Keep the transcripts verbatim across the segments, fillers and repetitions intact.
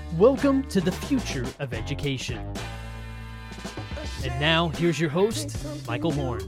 Welcome to the future of education. And now, here's your host, Michael Horn.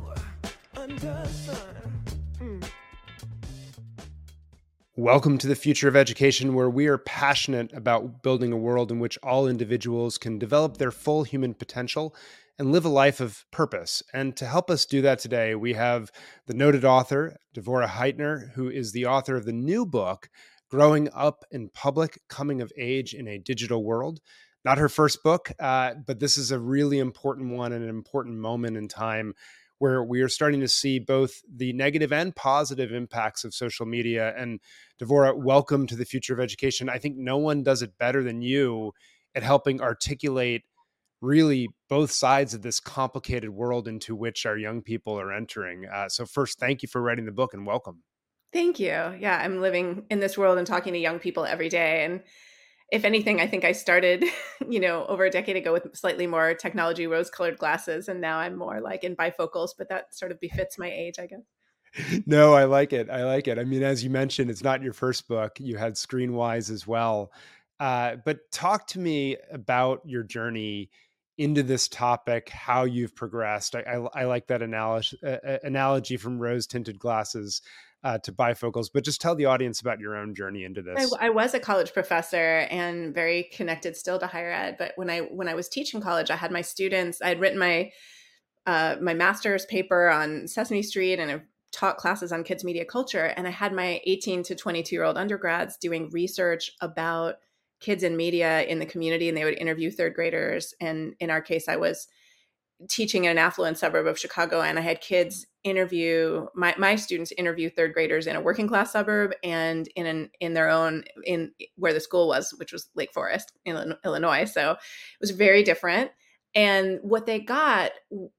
Welcome to the future of education, where we are passionate about building a world in which all individuals can develop their full human potential and live a life of purpose. And to help us do that today, we have the noted author, Devorah Heitner, who is the author of the new book, Growing Up in Public, Coming of Age in a Digital World. Not her first book, uh, but this is a really important one and an important moment in time where we are starting to see both the negative and positive impacts of social media. And Devorah, welcome to the future of education. I think no one does it better than you at helping articulate really both sides of this complicated world into which our young people are entering. Uh, so first, thank you for writing the book and welcome. Thank you. Yeah, I'm living in this world and talking to young people every day. And if anything, I think I started, you know, over a decade ago with slightly more technology rose-colored glasses, and now I'm more like in bifocals, but that sort of befits my age, I guess. No, I like it. I like it. I mean, as you mentioned, it's not your first book. You had Screenwise as well. Uh, but talk to me about your journey into this topic, how you've progressed. I, I, I like that analogy, uh, analogy from rose-tinted glasses uh, to bifocals, but just tell the audience about your own journey into this. I, I was a college professor and very connected still to higher ed. But when I when I was teaching college, I had my students, I had written my uh, my master's paper on Sesame Street and I taught classes on kids media culture. And I had my eighteen to twenty-two year old undergrads doing research about kids in media in the community, and they would interview third graders. And in our case, I was teaching in an affluent suburb of Chicago, and I had kids interview my, my students interview third graders in a working class suburb and in an in their own in where the school was, which was Lake Forest in Illinois. So it was very different. And what they got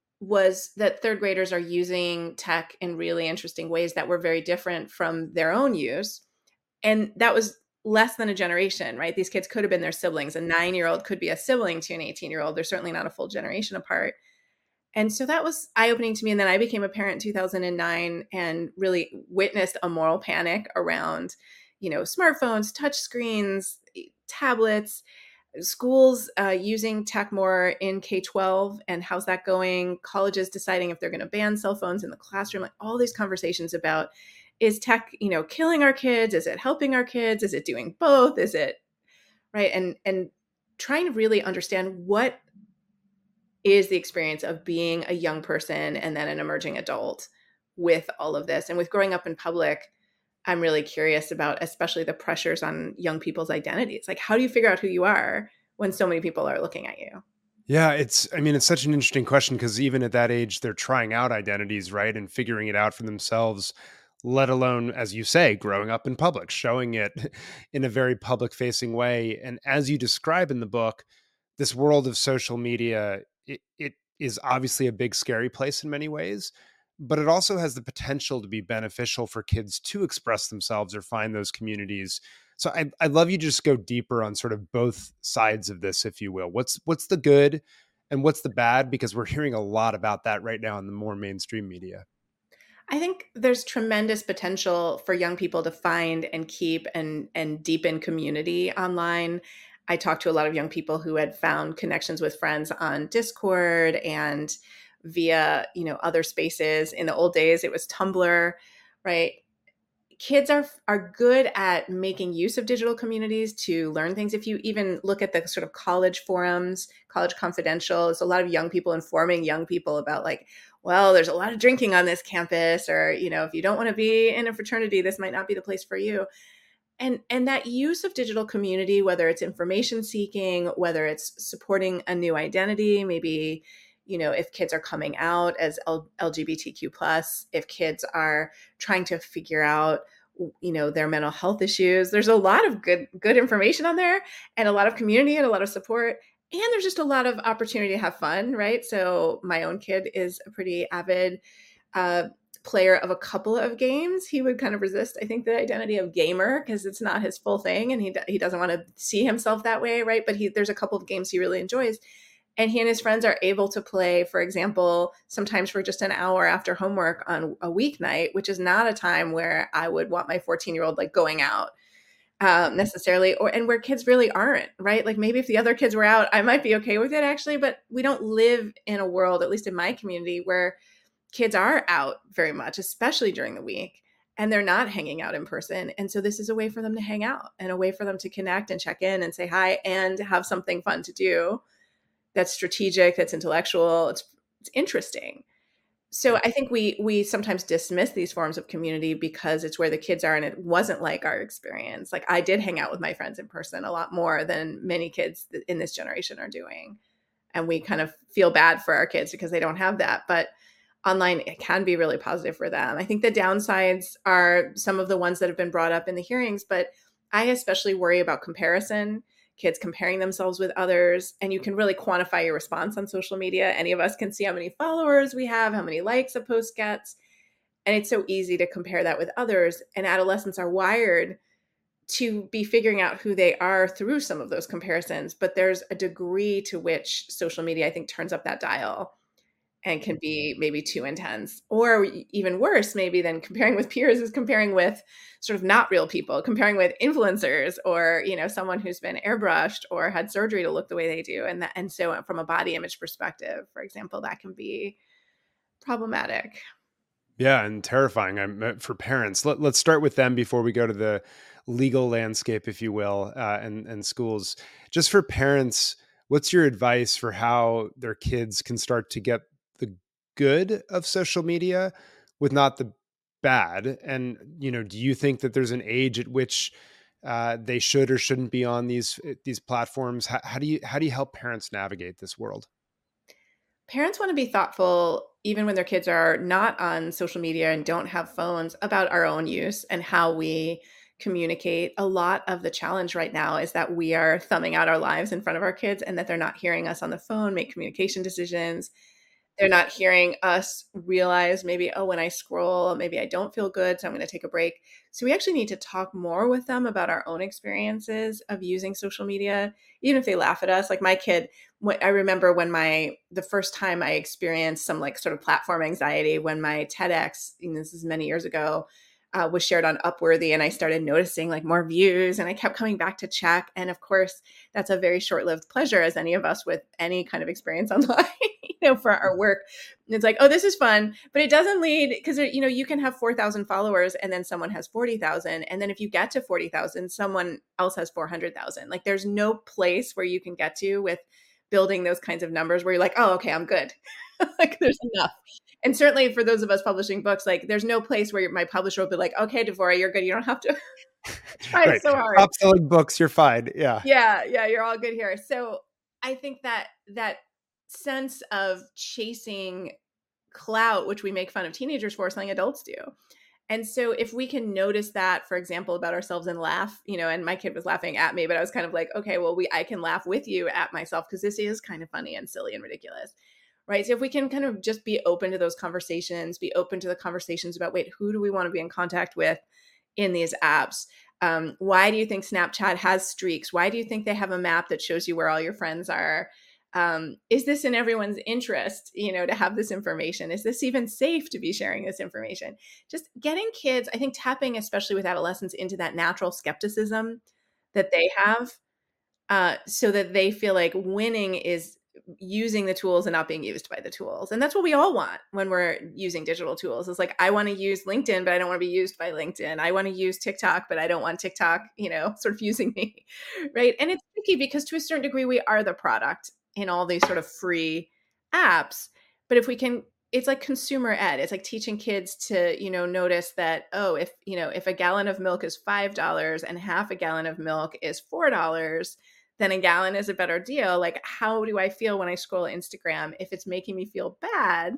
was that third graders are using tech in really interesting ways that were very different from their own use. And that was less than a generation, right? These kids could have been their siblings. A nine-year-old could be a sibling to an eighteen-year-old. They're certainly not a full generation apart. And so that was eye-opening to me. And then I became a parent in two thousand nine and really witnessed a moral panic around, you know, smartphones, touch screens, tablets, schools uh, using tech more in K twelve. And how's that going? Colleges deciding if they're going to ban cell phones in the classroom, like all these conversations about, is tech, you know, killing our kids? Is it helping our kids? Is it doing both? Is it right? And, and trying to really understand what is the experience of being a young person and then an emerging adult with all of this. And with growing up in public, I'm really curious about especially the pressures on young people's identities. Like, how do you figure out who you are when so many people are looking at you? Yeah, it's, I mean, it's such an interesting question because even at that age, they're trying out identities, right? And figuring it out for themselves, let alone, as you say, growing up in public, showing it in a very public facing way. And as you describe in the book, this world of social media, it, it is obviously a big, scary place in many ways, but it also has the potential to be beneficial for kids to express themselves or find those communities. So I, I'd love you to just go deeper on sort of both sides of this, if you will. What's what's the good and what's the bad? Because we're hearing a lot about that right now in the more mainstream media. I think there's tremendous potential for young people to find and keep and, and deepen community online. I talked to a lot of young people who had found connections with friends on Discord and via, you know, other spaces. In the old days, it was Tumblr, right? Kids are are good at making use of digital communities to learn things. If you even look at the sort of college forums, College Confidential, it's a lot of young people informing young people about like, well, there's a lot of drinking on this campus, or, you know, if you don't want to be in a fraternity, this might not be the place for you. And and that use of digital community, whether it's information seeking, whether it's supporting a new identity, maybe, you know, if kids are coming out as L- LGBTQ plus, if kids are trying to figure out, you know, their mental health issues, there's a lot of good, good information on there and a lot of community and a lot of support. And there's just a lot of opportunity to have fun, right? So my own kid is a pretty avid uh, player of a couple of games. He would kind of resist, I think, the identity of gamer because it's not his full thing, and he he doesn't want to see himself that way, right? But he there's a couple of games he really enjoys. And he and his friends are able to play, for example, sometimes for just an hour after homework on a weeknight, which is not a time where I would want my fourteen-year-old like going out. um, necessarily, or and where kids really aren't, right? Like maybe if the other kids were out, I might be okay with it actually, but we don't live in a world, at least in my community, where kids are out very much, especially during the week, and they're not hanging out in person. And so this is a way for them to hang out and a way for them to connect and check in and say hi and have something fun to do that's strategic, that's intellectual, it's, it's interesting. So I think we we sometimes dismiss these forms of community because it's where the kids are and it wasn't like our experience. Like I did hang out with my friends in person a lot more than many kids in this generation are doing. And we kind of feel bad for our kids because they don't have that. But online, it can be really positive for them. I think the downsides are some of the ones that have been brought up in the hearings, but I especially worry about comparison, kids comparing themselves with others, and you can really quantify your response on social media. Any of us can see how many followers we have, how many likes a post gets, and it's so easy to compare that with others. And adolescents are wired to be figuring out who they are through some of those comparisons, but there's a degree to which social media, I think, turns up that dial and can be maybe too intense, or even worse, maybe than comparing with peers is comparing with sort of not real people, comparing with influencers or, you know, someone who's been airbrushed or had surgery to look the way they do. And that, and so from a body image perspective, for example, that can be problematic. Yeah, and terrifying I'm, for parents. Let, let's start with them before we go to the legal landscape, if you will, uh, and, and schools. Just for parents, what's your advice for how their kids can start to get the good of social media with not the bad? And, you know, do you think that there's an age at which uh, they should or shouldn't be on these, these platforms? How, how do you, how do you help parents navigate this world? Parents want to be thoughtful, even when their kids are not on social media and don't have phones, about our own use and how we communicate. A lot of the challenge right now is that we are thumbing out our lives in front of our kids and that they're not hearing us on the phone make communication decisions. They're not hearing us realize maybe, oh, when I scroll, maybe I don't feel good, so I'm going to take a break. So we actually need to talk more with them about our own experiences of using social media, even if they laugh at us. Like my kid, I remember when my, the first time I experienced some like sort of platform anxiety when my TEDx, and this is many years ago, Uh, was shared on Upworthy, and I started noticing like more views, and I kept coming back to check. And of course, that's a very short-lived pleasure, as any of us with any kind of experience online, you know, for our work. And it's like, oh, this is fun, but it doesn't lead, because you know you can have four thousand followers, and then someone has forty thousand, and then if you get to forty thousand, someone else has four hundred thousand. Like, there's no place where you can get to with building those kinds of numbers where you're like, oh, okay, I'm good. Like, there's enough. And certainly for those of us publishing books, like there's no place where my publisher will be like, okay, Devora, you're good. You don't have to try Right. so hard. Top selling books, you're fine. Yeah. Yeah. Yeah. You're all good here. So I think that that sense of chasing clout, which we make fun of teenagers for, is something adults do. And so if we can notice that, for example, about ourselves and laugh, you know, and my kid was laughing at me, but I was kind of like, okay, well, we I can laugh with you at myself because this is kind of funny and silly and ridiculous. Right. So if we can kind of just be open to those conversations, be open to the conversations about, wait, who do we want to be in contact with in these apps? Um, why do you think Snapchat has streaks? Why do you think they have a map that shows you where all your friends are? Um, is this in everyone's interest, you know, to have this information? Is this even safe to be sharing this information? Just getting kids, I think tapping, especially with adolescents, into that natural skepticism that they have, uh, so that they feel like winning is using the tools and not being used by the tools. And that's what we all want when we're using digital tools. It's like, I want to use LinkedIn, but I don't want to be used by LinkedIn. I want to use TikTok, but I don't want TikTok, you know, sort of using me. Right. And it's tricky because to a certain degree, we are the product in all these sort of free apps. But if we can, it's like consumer ed. It's like teaching kids to, you know, notice that, oh, if, you know, if a gallon of milk is five dollars and half a gallon of milk is four dollars, then a gallon is a better deal. Like, how do I feel when I scroll Instagram? If it's making me feel bad,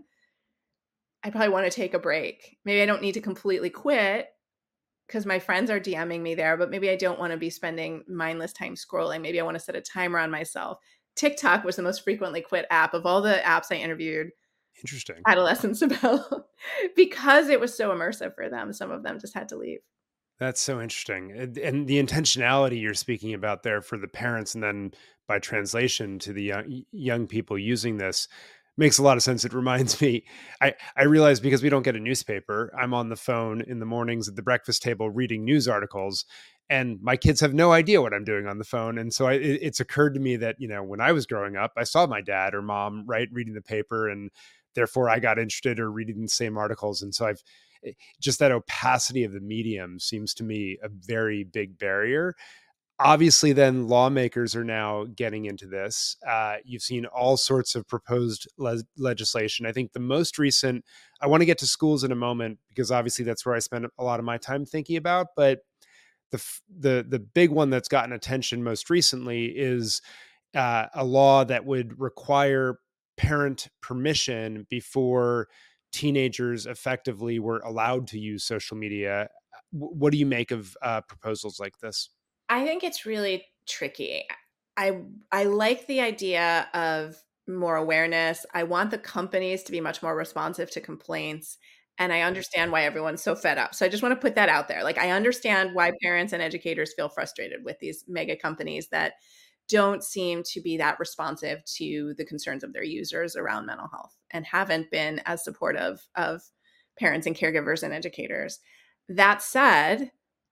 I probably want to take a break. Maybe I don't need to completely quit because my friends are DMing me there, but maybe I don't want to be spending mindless time scrolling. Maybe I want to set a timer on myself. TikTok was the most frequently quit app of all the apps I interviewed Interesting. adolescents about because it was so immersive for them. Some of them just had to leave. That's so interesting. And, and the intentionality you're speaking about there for the parents, and then by translation to the young, young people using this, makes a lot of sense. It reminds me, I, I realize because we don't get a newspaper, I'm on the phone in the mornings at the breakfast table reading news articles. and my kids have no idea what I'm doing on the phone. And so I, it, it's occurred to me that, you know, when I was growing up, I saw my dad or mom, right, reading the paper, and therefore I got interested or reading the same articles. And so I've just that opacity of the medium seems to me a very big barrier. Obviously, then lawmakers are now getting into this. Uh, you've seen all sorts of proposed le- legislation. I think the most recent, I want to get to schools in a moment, because obviously that's where I spend a lot of my time thinking about. But the the the big one that's gotten attention most recently is uh, a law that would require parent permission before teenagers effectively were allowed to use social media. What do you make of uh, proposals like this? I think it's really tricky. I I like the idea of more awareness. I want the companies to be much more responsive to complaints. And I understand why everyone's so fed up. So I just want to put that out there. Like, I understand why parents and educators feel frustrated with these mega companies that don't seem to be that responsive to the concerns of their users around mental health and haven't been as supportive of parents and caregivers and educators. That said,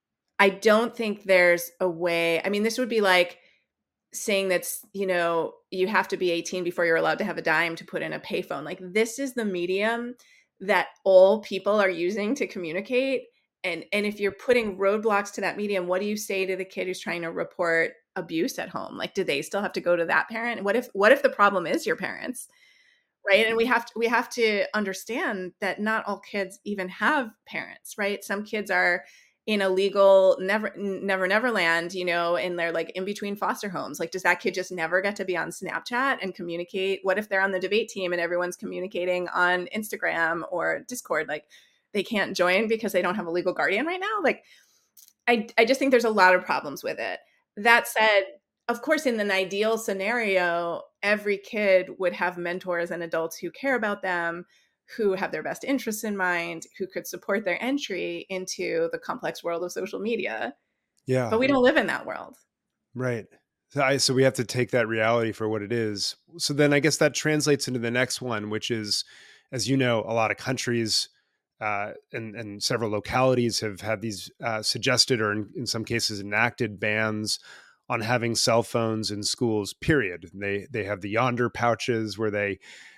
I don't think there's a way. I mean, this would be like saying that's, you know, you have to be eighteen before you're allowed to have a dime to put in a payphone. Like, this is the medium that all people are using to communicate. And, and if you're putting roadblocks to that medium, what do you say to the kid who's trying to report abuse at home? Like, do they still have to go to that parent? What if, what if the problem is your parents? Right. And we have to, we have to understand that not all kids even have parents, right? Some kids are in a legal never, never, never land, you know, and they're like in between foster homes. Like, does that kid just never get to be on Snapchat and communicate? What if they're on the debate team and everyone's communicating on Instagram or Discord? Like, they can't join because they don't have a legal guardian right now. Like, I, I just think there's a lot of problems with it. That said, of course, in an ideal scenario, every kid would have mentors and adults who care about them, who have their best interests in mind, who could support their entry into the complex world of social media. Yeah. But we don't live in that world. Right. So, I, so we have to take that reality for what it is. So then I guess that translates into the next one, which is, as you know, a lot of countries uh, and, and several localities have had these uh, suggested or in, in some cases enacted bans on having cell phones in schools, period. They they have the Yonder pouches where they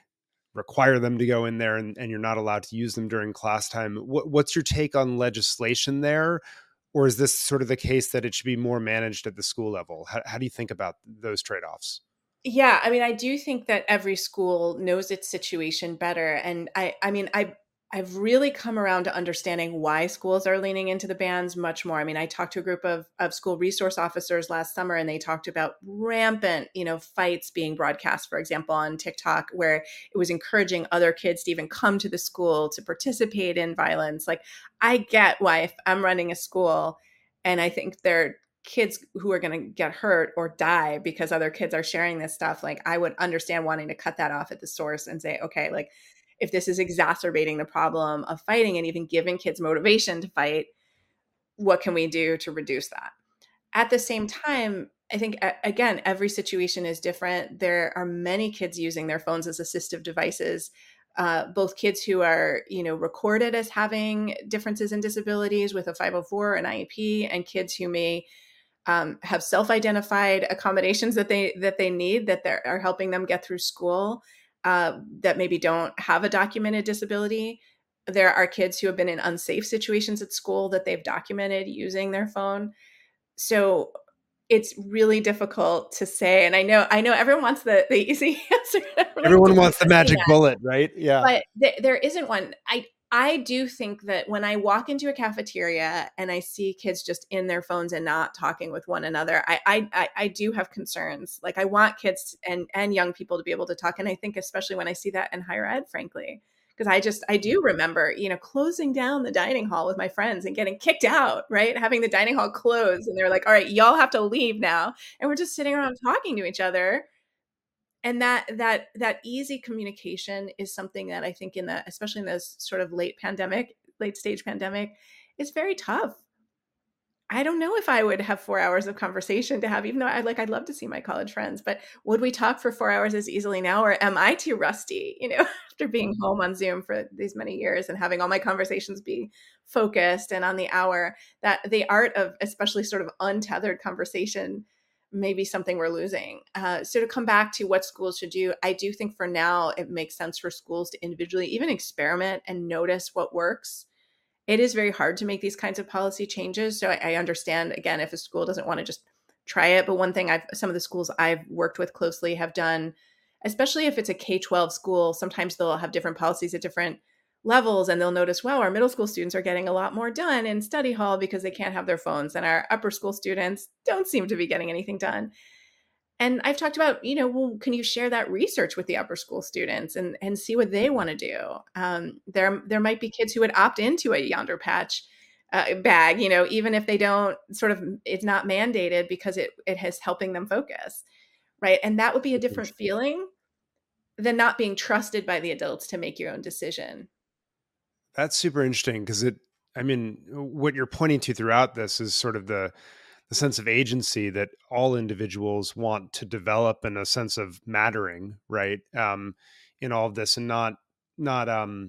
require them to go in there, and, and you're not allowed to use them during class time. What, what's your take on legislation there? Or is this sort of the case that it should be more managed at the school level? How, how do you think about those trade-offs? Yeah, I mean, I do think that every school knows its situation better. And I, I mean, I, I've really come around to understanding why schools are leaning into the bans much more. I mean, I talked to a group of, of school resource officers last summer, and they talked about rampant, you know, fights being broadcast, for example, on TikTok, where it was encouraging other kids to even come to the school to participate in violence. Like, I get why if I'm running a school and I think they're kids who are going to get hurt or die because other kids are sharing this stuff, like, I would understand wanting to cut that off at the source and say, okay, like, if this is exacerbating the problem of fighting and even giving kids motivation to fight, what can we do to reduce that? At the same time, I think, again, every situation is different. There are many kids using their phones as assistive devices, uh, both kids who are, you know, recorded as having differences in disabilities with a five oh four, an I E P, and kids who may um, have self-identified accommodations that they that they need that are helping them get through school. Uh, that maybe don't have a documented disability. There are kids who have been in unsafe situations at school that they've documented using their phone. So it's really difficult to say. And I know, I know everyone wants the, the easy answer. Everyone, everyone wants the magic bullet, right? Yeah. But th- there isn't one. I, I do think that when I walk into a cafeteria and I see kids just in their phones and not talking with one another, I I, I do have concerns. Like, I want kids and, and young people to be able to talk. And I think especially when I see that in higher ed, frankly, because I just, I do remember, you know, closing down the dining hall with my friends and getting kicked out, right? Having the dining hall closed, and they're like, all right, y'all have to leave now. And we're just sitting around talking to each other. And that that that easy communication is something that I think in the, especially in this sort of late pandemic, late stage pandemic, is very tough. I don't know if I would have four hours of conversation to have, even though I'd like, I'd love to see my college friends, but would we talk for four hours as easily now? Or am I too rusty, you know, after being home on Zoom for these many years and having all my conversations be focused and on the hour, that the art of especially sort of untethered conversation may be something we're losing. Uh, so to come back to what schools should do, I do think for now, it makes sense for schools to individually even experiment and notice what works. It is very hard to make these kinds of policy changes. So I, I understand, again, if a school doesn't want to just try it. But one thing I've, some of the schools I've worked with closely have done, especially if it's a K twelve school, sometimes they'll have different policies at different levels, and they'll notice, well, our middle school students are getting a lot more done in study hall because they can't have their phones, and our upper school students don't seem to be getting anything done. And I've talked about, you know, well, can you share that research with the upper school students and, and see what they want to do? Um, there, there might be kids who would opt into a Yonder Patch uh, bag, you know, even if they don't sort of, it's not mandated because it, it has helping them focus, right? And that would be a different feeling than not being trusted by the adults to make your own decision. That's super interesting because it, I mean, what you're pointing to throughout this is sort of the, the sense of agency that all individuals want to develop and a sense of mattering, right? Um, in all of this, and not, not, um,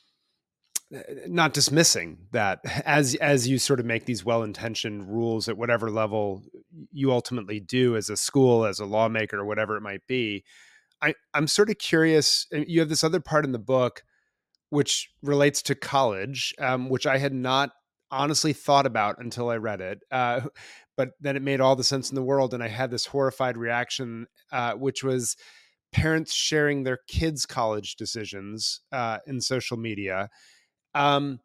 not dismissing that as, as you sort of make these well-intentioned rules at whatever level you ultimately do as a school, as a lawmaker, or whatever it might be. I, I'm sort of curious. You have this other part in the book which relates to college, um, which I had not honestly thought about until I read it. Uh, but then it made all the sense in the world. And I had this horrified reaction, uh, which was parents sharing their kids' college decisions uh, in social media. Um,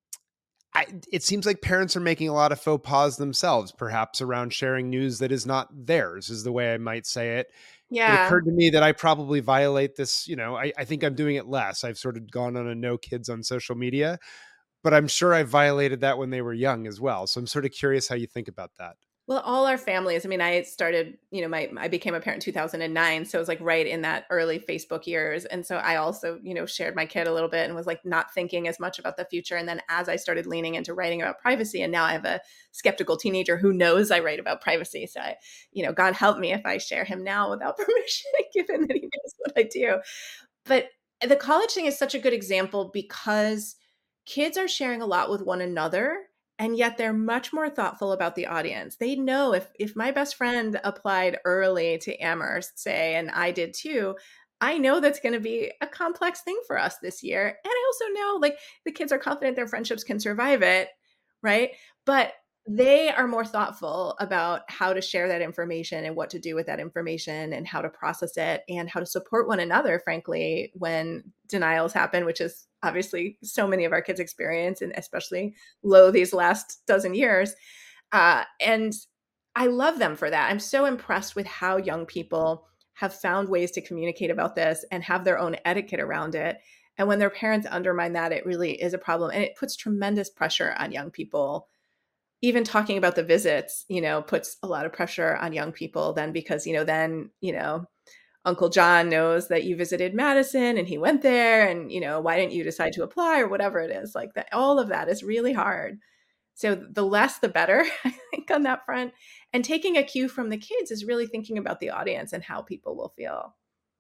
I, it seems like parents are making a lot of faux pas themselves, perhaps around sharing news that is not theirs, is the way I might say it. It Yeah. occurred to me that I probably violate this. You know, I, I think I'm doing it less. I've sort of gone on a no kids on social media, but I'm sure I violated that when they were young as well. So I'm sort of curious how you think about that. Well, all our families, I mean, I started, you know, my, I became a parent in two thousand nine. So it was like right in that early Facebook years. And so I also, you know, shared my kid a little bit and was like not thinking as much about the future. And then as I started leaning into writing about privacy, and now I have a skeptical teenager who knows I write about privacy. So I, you know, God help me if I share him now without permission, given that he knows what I do. But the college thing is such a good example because kids are sharing a lot with one another. And yet they're much more thoughtful about the audience. They know if, if my best friend applied early to Amherst, say, and I did too, I know that's going to be a complex thing for us this year. And I also know like the kids are confident their friendships can survive it, right? But they are more thoughtful about how to share that information and what to do with that information and how to process it and how to support one another, frankly, when denials happen, which is obviously so many of our kids experience, and especially low these last dozen years. Uh, and I love them for that. I'm so impressed with how young people have found ways to communicate about this and have their own etiquette around it. And when their parents undermine that, it really is a problem. And it puts tremendous pressure on young people. Even talking about the visits, you know, puts a lot of pressure on young people then because, you know, then, you know, Uncle John knows that you visited Madison and he went there and, you know, why didn't you decide to apply or whatever it is like that. All of that is really hard. So the less, the better, I think, on that front. And taking a cue from the kids is really thinking about the audience and how people will feel.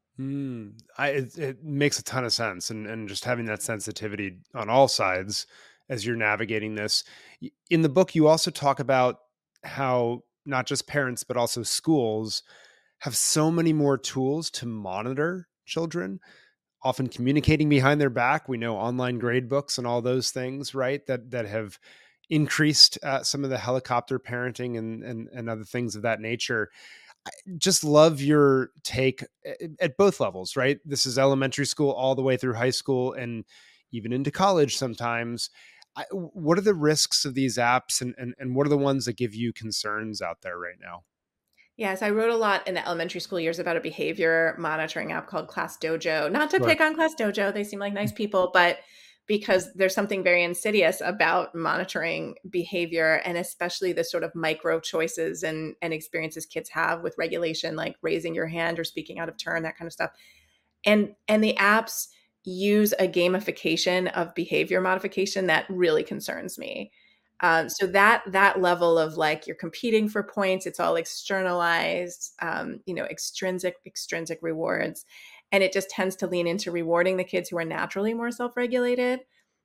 Mm, I, it, it makes a ton of sense. And, and just having that sensitivity on all sides as you're navigating this. In the book, you also talk about how not just parents, but also schools have so many more tools to monitor children, often communicating behind their back. We know online grade books and all those things, right? That, that have increased uh, some of the helicopter parenting and, and, and other things of that nature. I just love your take at both levels, right? This is elementary school all the way through high school and even into college sometimes. I, what are the risks of these apps and, and, and what are the ones that give you concerns out there right now? Yes, I wrote a lot in the elementary school years about a behavior monitoring app called Class Dojo. Not to Sure. pick on Class Dojo, they seem like nice people, but because there's something very insidious about monitoring behavior and especially the sort of micro choices and, and experiences kids have with regulation, like raising your hand or speaking out of turn, that kind of stuff. And, and the apps use a gamification of behavior modification that really concerns me. Um, so that that level of like you're competing for points, it's all externalized, um, you know, extrinsic extrinsic rewards, and it just tends to lean into rewarding the kids who are naturally more self-regulated,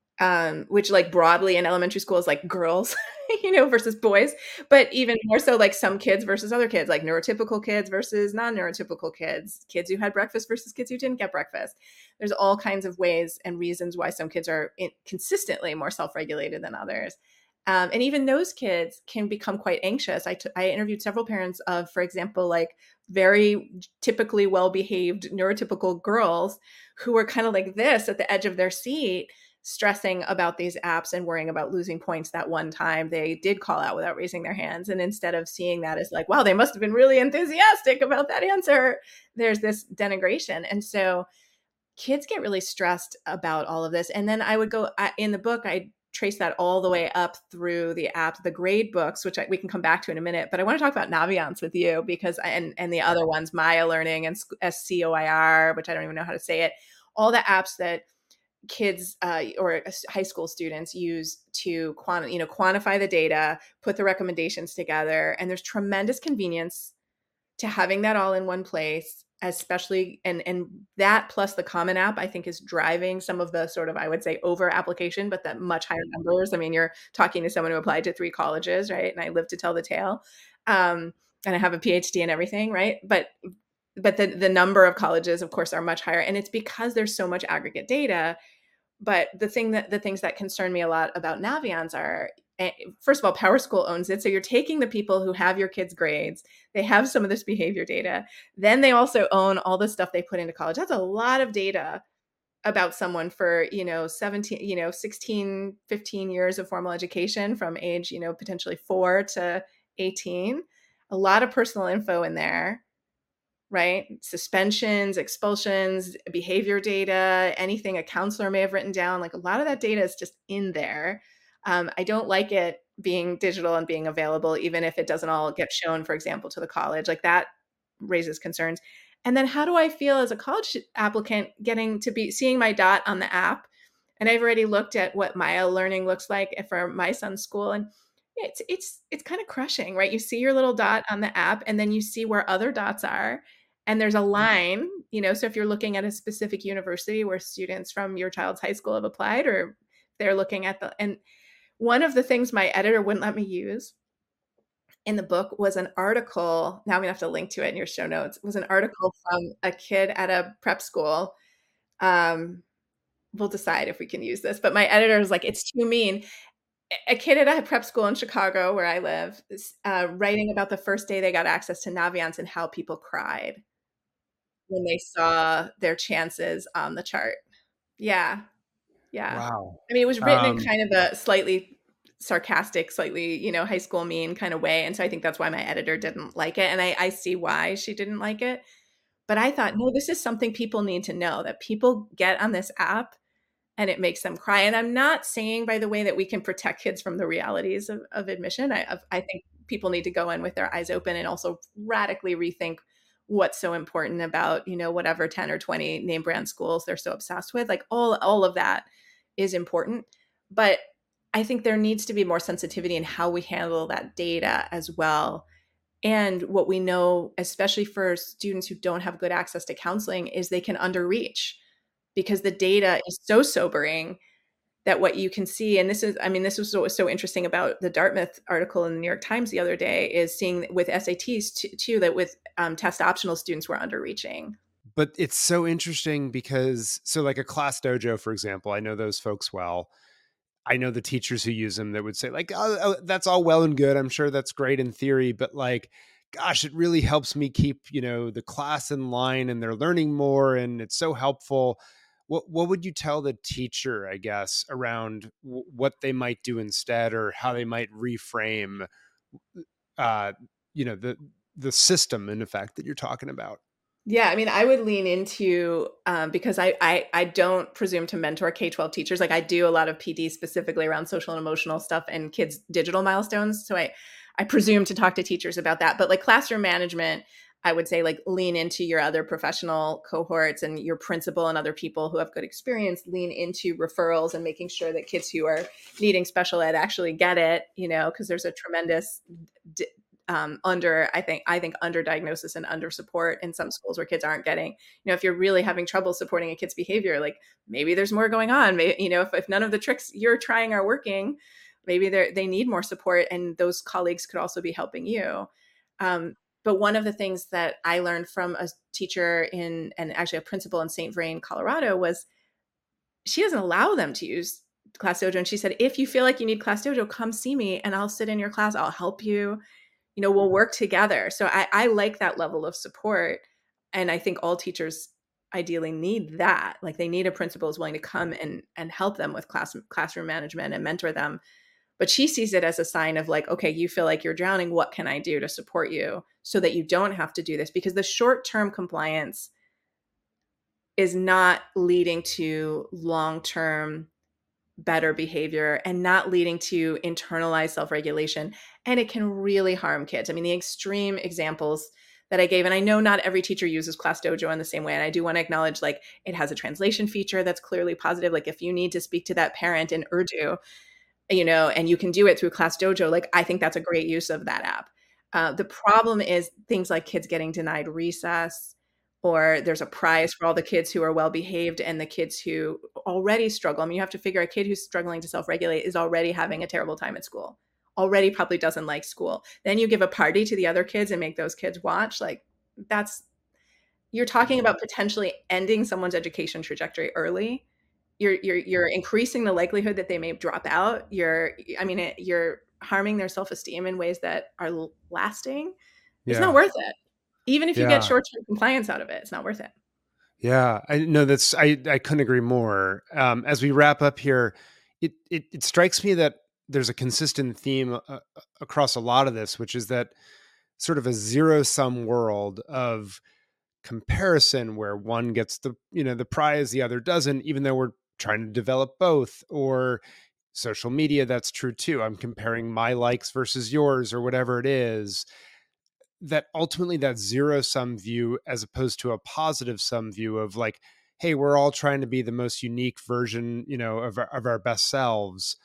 um, which like broadly in elementary school is like girls, you know, versus boys, but even more so like some kids versus other kids, like neurotypical kids versus non-neurotypical kids, kids who had breakfast versus kids who didn't get breakfast. There's all kinds of ways and reasons why some kids are in- consistently more self-regulated than others. Um, and even those kids can become quite anxious. I, t- I interviewed several parents of, for example, like very typically well-behaved neurotypical girls who were kind of like this at the edge of their seat, stressing about these apps and worrying about losing points that one time they did call out without raising their hands. And instead of seeing that as like, wow, they must have been really enthusiastic about that answer, there's this denigration. And so kids get really stressed about all of this. And then I would go I, in the book, I trace that all the way up through the app, the grade books, which I, we can come back to in a minute. But I want to talk about Naviance with you because, and, and the other ones, Maya Learning and S C O I R, which I don't even know how to say it, all the apps that kids uh, or high school students use to quanti- you know, quantify the data, put the recommendations together. And there's tremendous convenience to having that all in one place, especially, and, and that plus the Common App, I think is driving some of the sort of, I would say, over application, but that much higher numbers. I mean, you're talking to someone who applied to three colleges, right? And I live to tell the tale. Um, and I have a PhD and everything, right? But but the, the number of colleges, of course, are much higher. And it's because there's so much aggregate data. But the thing that the things that concern me a lot about Naviance are, first of all, PowerSchool owns it. So you're taking the people who have your kids' grades, they have some of this behavior data. Then they also own all the stuff they put into college. That's a lot of data about someone for, you know, seventeen, you know, sixteen, fifteen years of formal education from age, you know, potentially four to eighteen. A lot of personal info in there. Right? Suspensions, expulsions, behavior data, anything a counselor may have written down. Like a lot of that data is just in there. Um, I don't like it being digital and being available, even if it doesn't all get shown, for example, to the college. Like that raises concerns. And then how do I feel as a college applicant getting to be seeing my dot on the app? And I've already looked at what Maya Learning looks like for my son's school. And it's it's it's kind of crushing, right? You see your little dot on the app and then you see where other dots are. And there's a line, you know, so if you're looking at a specific university where students from your child's high school have applied, or they're looking at the, and one of the things my editor wouldn't let me use in the book was an article. Now I'm gonna have to link to it in your show notes. It was an article from a kid at a prep school. Um, we'll decide if we can use this, but my editor was like, it's too mean. A kid at a prep school in Chicago, where I live, is uh, writing about the first day they got access to Naviance and how people cried when they saw their chances on the chart. Yeah. Yeah. Wow. I mean, it was written Um, in kind of a slightly sarcastic, slightly, you know, high school mean kind of way. And so I think that's why my editor didn't like it. And I, I see why she didn't like it. But I thought, no, this is something people need to know, that people get on this app and it makes them cry. And I'm not saying, by the way, that we can protect kids from the realities of, of admission. I, of, I think people need to go in with their eyes open and also radically rethink what's so important about, you know, whatever ten or twenty name brand schools they're so obsessed with. Like all, all of that is important. But I think there needs to be more sensitivity in how we handle that data as well. And what we know, especially for students who don't have good access to counseling, is they can underreach because the data is so sobering that what you can see, and this is, I mean, this was what was so interesting about the Dartmouth article in the New York Times the other day, is seeing with S A Ts too, too that with um, test optional students were underreaching. But it's so interesting because, so like a Class Dojo, for example, I know those folks well. I know the teachers who use them that would say like, oh, oh, that's all well and good. I'm sure that's great in theory, but like, gosh, it really helps me keep, you know, the class in line and they're learning more and it's so helpful. What what would you tell the teacher, I guess, around w- what they might do instead or how they might reframe, uh, you know, the the system in effect that you're talking about? Yeah, I mean, I would lean into um, because I, I I don't presume to mentor K twelve teachers. Like I do a lot of P D specifically around social and emotional stuff and kids' digital milestones. So I I presume to talk to teachers about that. But like classroom management, I would say like lean into your other professional cohorts and your principal and other people who have good experience, lean into referrals and making sure that kids who are needing special ed actually get it, you know, because there's a tremendous d- um, under, I think, I think under diagnosis and under support in some schools where kids aren't getting, you know, if you're really having trouble supporting a kid's behavior, like maybe there's more going on. Maybe, you know, if, if none of the tricks you're trying are working, maybe they they need more support, and those colleagues could also be helping you. Um, but one of the things that I learned from a teacher in, and actually a principal in Saint Vrain, Colorado, was she doesn't allow them to use Class Dojo. And she said, if you feel like you need Class Dojo, come see me and I'll sit in your class. I'll help you. You know, we'll work together. So I, I like that level of support. And I think all teachers ideally need that. Like they need a principal who's willing to come and, and help them with class, classroom management and mentor them. But she sees it as a sign of like, okay, you feel like you're drowning. What can I do to support you so that you don't have to do this? Because the short-term compliance is not leading to long-term better behavior and not leading to internalized self-regulation. And it can really harm kids. I mean, the extreme examples that I gave, and I know not every teacher uses Class Dojo in the same way. And I do want to acknowledge like it has a translation feature that's clearly positive. Like if you need to speak to that parent in Urdu, you know, and you can do it through Class Dojo, like I think that's a great use of that app. Uh, the problem is things like kids getting denied recess, or there's a prize for all the kids who are well behaved and the kids who already struggle. I mean, you have to figure a kid who's struggling to self-regulate is already having a terrible time at school, already probably doesn't like school. Then you give a party to the other kids and make those kids watch. Like that's, you're talking about potentially ending someone's education trajectory early. You're, you're, you're increasing the likelihood that they may drop out. You're, I mean, it, you're harming their self-esteem in ways that are lasting. It's Yeah. not worth it. Even if you Yeah. get short-term compliance out of it, it's not worth it. Yeah, I know that's, I, I couldn't agree more. Um, as we wrap up here, it, it, it strikes me that there's a consistent theme uh, across a lot of this, which is that sort of a zero sum world of comparison where one gets the, you know, the prize, the other doesn't, even though we're trying to develop both. Or social media, that's true too. I'm comparing my likes versus yours or whatever it is. That ultimately that zero sum view, as opposed to a positive sum view of like, hey, we're all trying to be the most unique version, you know, of our, of our best selves.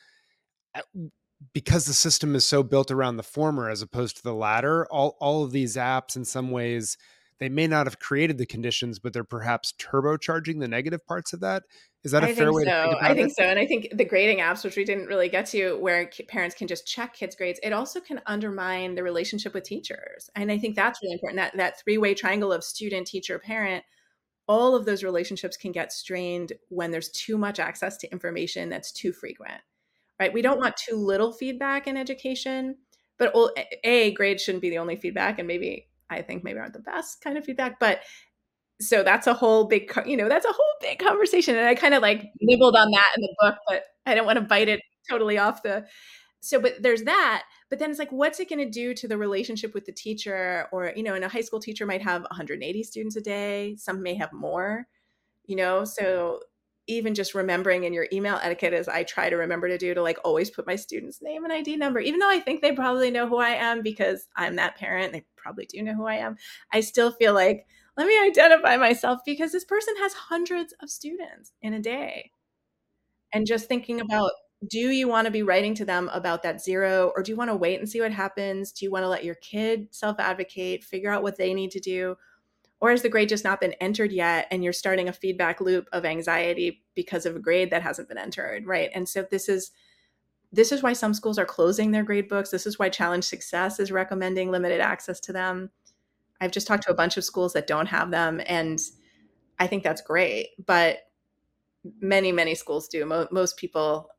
Because the system is so built around the former as opposed to the latter, all, all of these apps in some ways, they may not have created the conditions, but they're perhaps turbocharging the negative parts of that. Is that a I fair think way so. to think about I think it? so. And I think the grading apps, which we didn't really get to, where parents can just check kids' grades, it also can undermine the relationship with teachers. And I think that's really important. That that three-way triangle of student, teacher, parent, all of those relationships can get strained when there's too much access to information that's too frequent, right? We don't want too little feedback in education, but A, grades shouldn't be the only feedback, and maybe I think maybe aren't the best kind of feedback, but so that's a whole big, you know, that's a whole big conversation. And I kind of like nibbled on that in the book, but I don't want to bite it totally off the, so, but there's that, but then it's like, what's it going to do to the relationship with the teacher? Or, you know, and a high school teacher might have one hundred eighty students a day. Some may have more, you know, so even just remembering in your email etiquette, as I try to remember to do, to like always put my student's name and I D number, even though I think they probably know who I am because I'm that parent, they probably do know who I am. I still feel like, let me identify myself because this person has hundreds of students in a day. And just thinking about, do you want to be writing to them about that zero, or do you want to wait and see what happens? Do you want to let your kid self-advocate, figure out what they need to do? Or has the grade just not been entered yet and you're starting a feedback loop of anxiety because of a grade that hasn't been entered, right? And so this is this is why some schools are closing their grade books. This is why Challenge Success is recommending limited access to them. I've just talked to a bunch of schools that don't have them, and I think that's great. But many, many schools do. Mo- most people,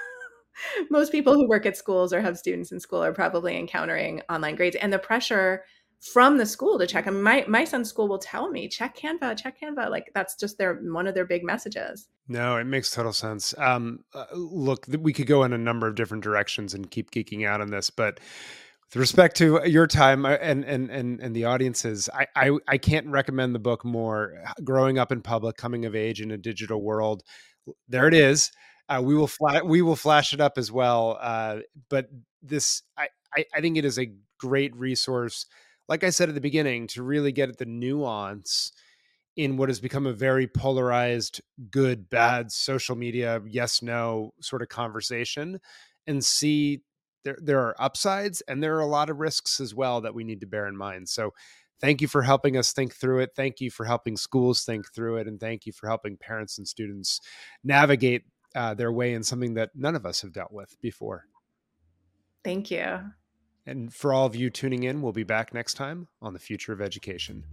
most people who work at schools or have students in school are probably encountering online grades, and the pressure from the school to check. I mean, my my son's school will tell me, check Canva, check Canva. Like that's just their one of their big messages. No, it makes total sense. Um, uh, look, we could go in a number of different directions and keep geeking out on this, but with respect to your time and and and and the audiences, I, I I can't recommend the book more. Growing Up in Public: Coming of Age in a Digital World. There it is. Uh, we will fla- we will flash it up as well. Uh, but this, I, I I think it is a great resource. like I said at the beginning, to really get at the nuance in what has become a very polarized, good, bad, social media, yes, no sort of conversation, and see there, there are upsides and there are a lot of risks as well that we need to bear in mind. So thank you for helping us think through it. Thank you for helping schools think through it. And thank you for helping parents and students navigate uh, their way in something that none of us have dealt with before. Thank you. And for all of you tuning in, we'll be back next time on The Future of Education.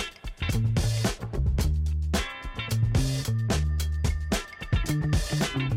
Thank you.